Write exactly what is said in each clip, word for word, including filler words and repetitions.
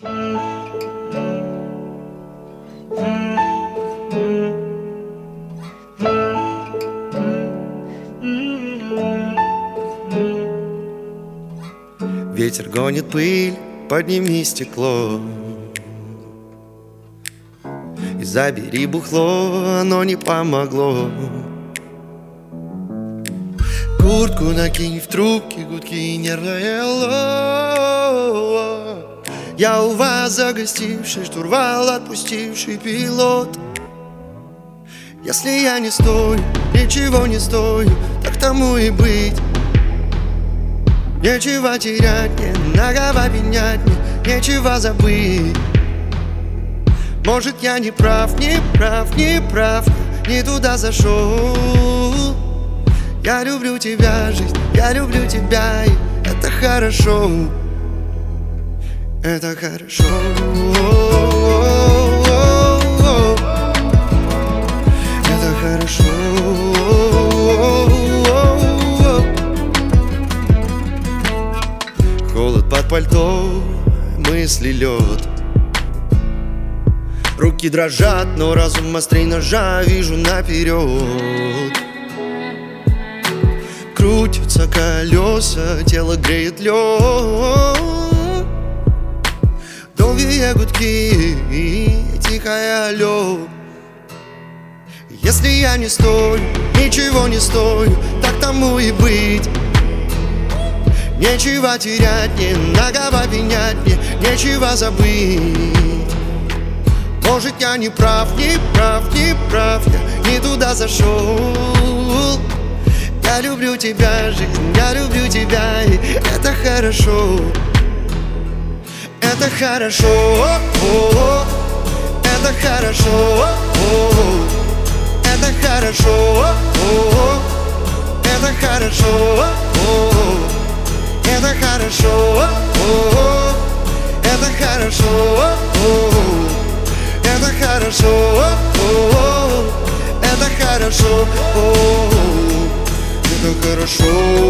Ветер гонит пыль, подними стекло и забери бухло, оно не помогло. Куртку накинь, в трубке гудки нервное ло. Я у вас загостивший, штурвал отпустивший пилот. Если я не стою, ничего не стою, так тому и быть. Нечего терять, не нагова пенять, мне нечего забыть. Может, я не прав, не прав, не прав, не туда зашел. Я люблю тебя, жизнь, я люблю тебя, и это хорошо. Это хорошо. Это хорошо. Холод под пальто, мысли лед. Руки дрожат, но разум острей ножа, вижу наперед. Крутятся колеса, тело греет лед. Долгие гудки и тихое алло. Если я не стою, ничего не стою, так тому и быть. Нечего терять, не нагова пенять, мне нечего забыть. Может, я не прав, не прав, не прав, я не туда зашел. Я люблю тебя, жизнь, я люблю тебя, и это хорошо. Это хорошо, это хорошо, это хорошо, это хорошо, это хорошо, это хорошо, это хорошо, это хорошо, это хорошо.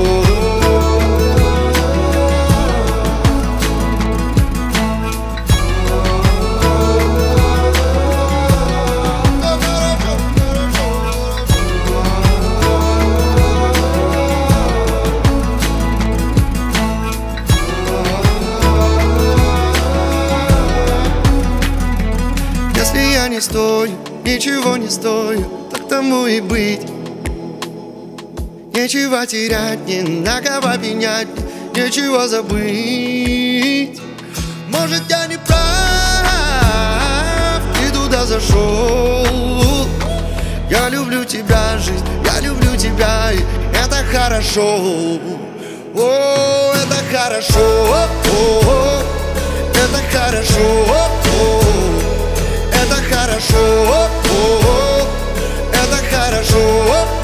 Если я не стою, ничего не стою, так тому и быть. Нечего терять, не на кого пенять, нечего забыть. Может, я не прав, ты туда зашел. Я люблю тебя, жизнь, я люблю тебя, и это хорошо. О, это хорошо, о, это хорошо, это хорошо, это хорошо.